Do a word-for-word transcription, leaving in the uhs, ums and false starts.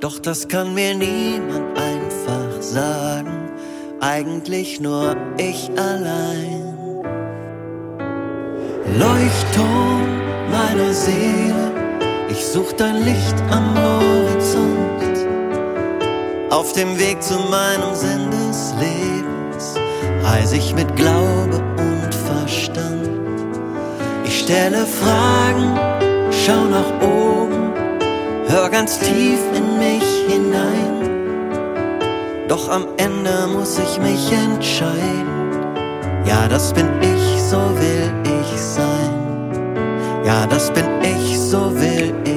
Doch das kann mir niemand einfach sagen, eigentlich nur ich allein. Leuchtturm meiner Seele, ich such dein Licht am Horizont. Auf dem Weg zu meinem Sinn des Lebens reise ich mit Glaube und Verstand. Ich stelle Fragen, schau nach oben, hör ganz tief in mich hinein. Doch am Ende muss ich mich entscheiden. Ja, das bin ich, so will ich sein. Ja, das bin ich, so will ich